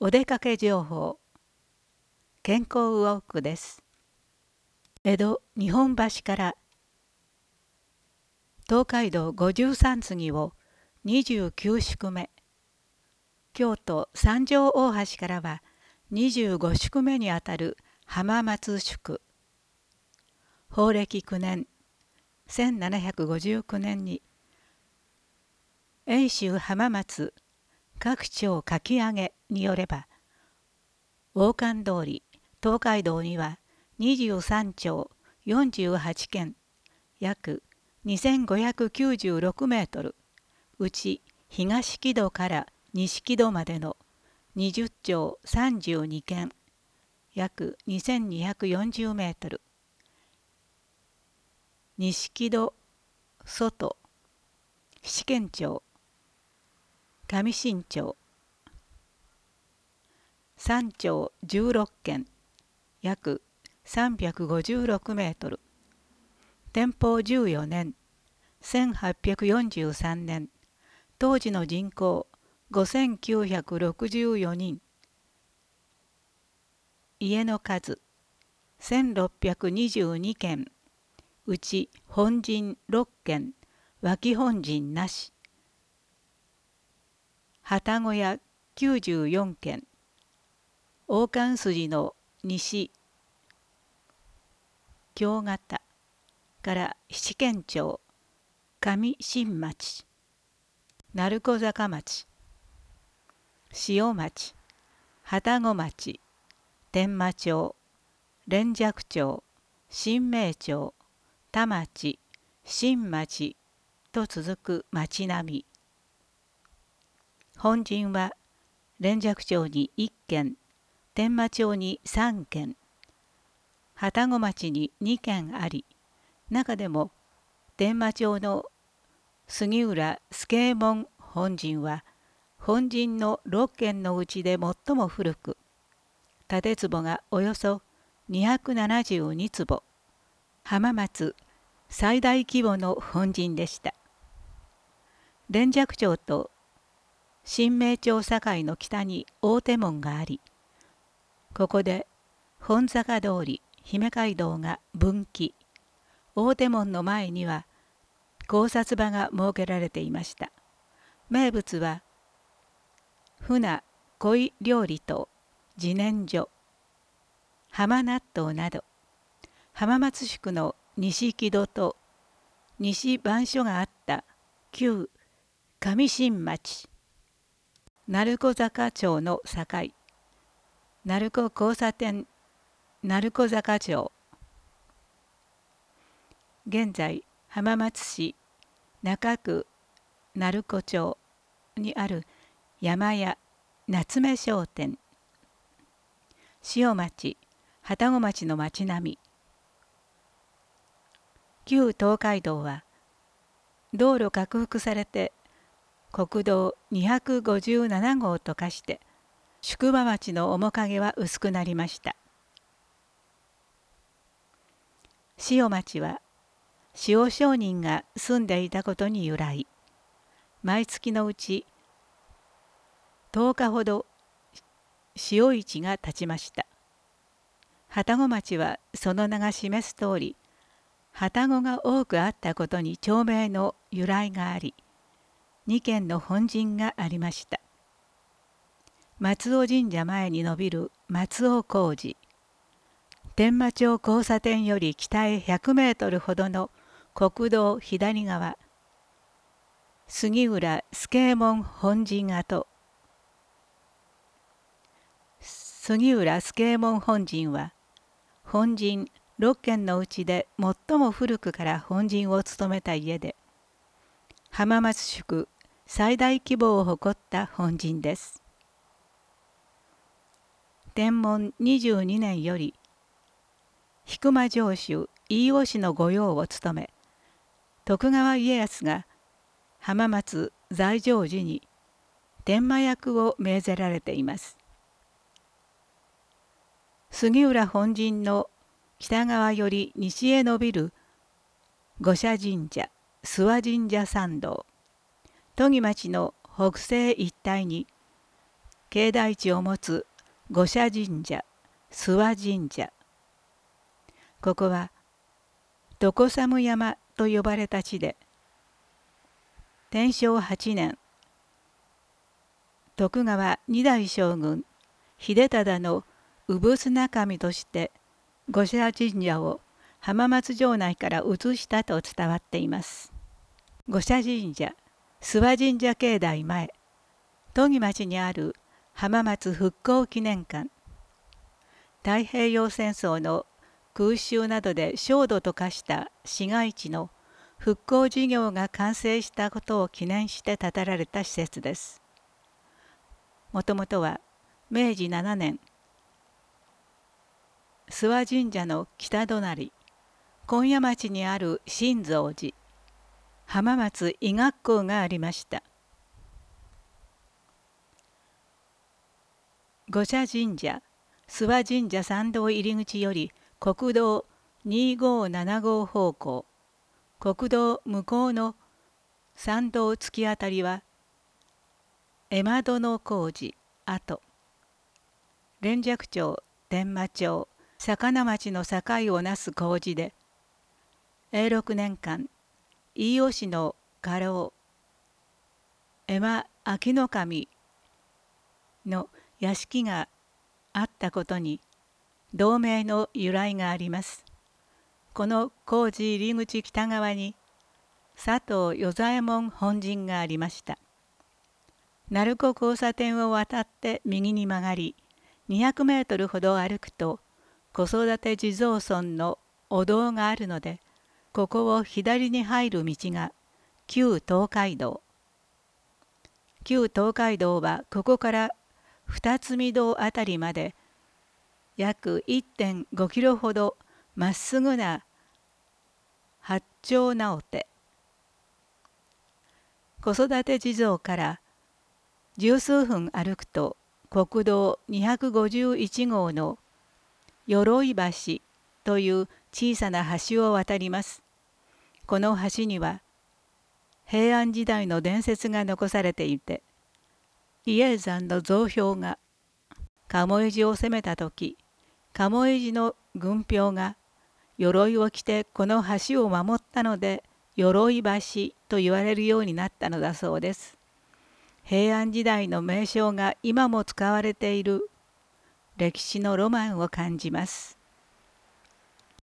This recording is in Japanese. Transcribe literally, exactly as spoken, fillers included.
お出かけ情報、健康ウォークです。江戸日本橋から東海道ごじゅうさん次をにじゅうきゅう宿目、京都三条大橋からはにじゅうご宿目にあたる浜松宿。宝暦きゅうねん、せんななひゃくごじゅうきゅうねんに遠州浜松各町書き上げによれば、王冠通り東海道にはにじゅうさん町よんじゅうはち軒約にせんごひゃくきゅうじゅうろくメートル、うち東木戸から西木戸までのにじゅっ町さんじゅうに軒約にせんにひゃくよんじゅうメートル、西木戸外七軒町上新町さん町じゅうろっ軒約さんびゃくごじゅうろくメートル、天保じゅうよねんせんはっぴゃくよんじゅうさんねん、当時の人口ごせんきゅうひゃくろくじゅうよにん、家の数せんろっぴゃくにじゅうに軒、うち本陣ろっ軒、脇本陣なし、旅籠屋きゅうじゅうよん軒、王冠筋の西京方から七軒町上新町、鳴子坂町、塩町、旅籠町、天満町、連雀町、新名町、田町、新町と続く町並み。本陣は連雀町にいっ軒、天満町にさん軒、旅籠町にに軒あり、中でも天満町の杉浦助右衛門本陣は本陣のろっ軒のうちで最も古く、建坪がおよそにひゃくななじゅうに坪、浜松最大規模の本陣でした。連雀町と新名町境の北に大手門があり、ここで本坂通り姫街道が分岐、大手門の前には考察場が設けられていました。名物は船鯉料理と自然所、浜納豆など、浜松宿の西木戸と西番所があった旧上新町、鳴子坂町の境、鳴子交差点鳴子坂町、現在浜松市中区鳴子町にある山屋夏目商店、塩町、旅籠町の町並み。旧東海道は道路拡幅されて国道にひゃくごじゅうなな号と化して宿場町の面影は薄くなりました。塩町は塩商人が住んでいたことに由来、毎月のうちとおかほど塩市が立ちました。旅籠町はその名が示す通り、旅籠が多くあったことに町名の由来があり、に軒の本陣がありました。松尾神社前に伸びる松尾工事、天満町交差点より北へひゃくメートルほどの国道左側、杉浦助右衛門本陣跡。杉浦助右衛門本陣は本陣ろっ軒のうちで最も古くから本陣を務めた家で、浜松宿最大規模を誇った本陣です。天文にじゅうに年より引間城主飯尾氏の御用を務め、徳川家康が浜松在城時に天満役を命ぜられています。杉浦本陣の北側より西へ伸びる五社神社、諏訪神社参道、都議町の北西一帯に境内地を持つ五社神社、諏訪神社。ここは床寒山と呼ばれた地で、天正はちねん、徳川二代将軍秀忠の産砂神として五社神社を浜松城内から移したと伝わっています。五社神社、諏訪神社境内前、都木町にある浜松復興記念館。太平洋戦争の空襲などで焦土と化した市街地の復興事業が完成したことを記念して建てられた施設です。もともとはめいじななねん、諏訪神社の北隣、紺屋町にある新蔵寺、浜松医学校がありました。五社神社、諏訪神社参道入り口より国道にごーななご方向、国道向こうの参道突き当たりは、江間殿工事跡、連雀町、天満町、魚町の境をなす工事で、永禄年間、飯尾氏の家老、江間秋の神の屋敷があったことに同名の由来があります。この工事入り口北側に佐藤与左衛門本陣がありました。鳴子交差点を渡って右に曲がり、にひゃくメートルほど歩くと子育て地蔵村のお堂があるので、ここを左に入る道が旧東海道。旧東海道はここから二見堂あたりまで約 いってんごキロほどまっすぐな八丁直手。子育て地蔵から十数分歩くと国道にひゃくごじゅういちごうの鎧橋という小さな橋を渡ります。この橋には平安時代の伝説が残されていて、比叡山の蔵標が鴨井寺を攻めた時、鴨井寺の軍兵が鎧を着てこの橋を守ったので鎧橋と言われるようになったのだそうです。平安時代の名称が今も使われている歴史のロマンを感じます。